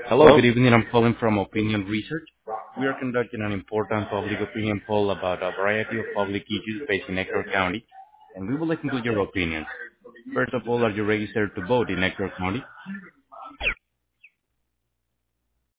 Hello, good Hello? evening. I'm calling from Opinion Research. We are conducting an important public opinion poll about a variety of public issues facing Ector County, and we would like to include your opinions. First of all, are you registered to vote in Ector County?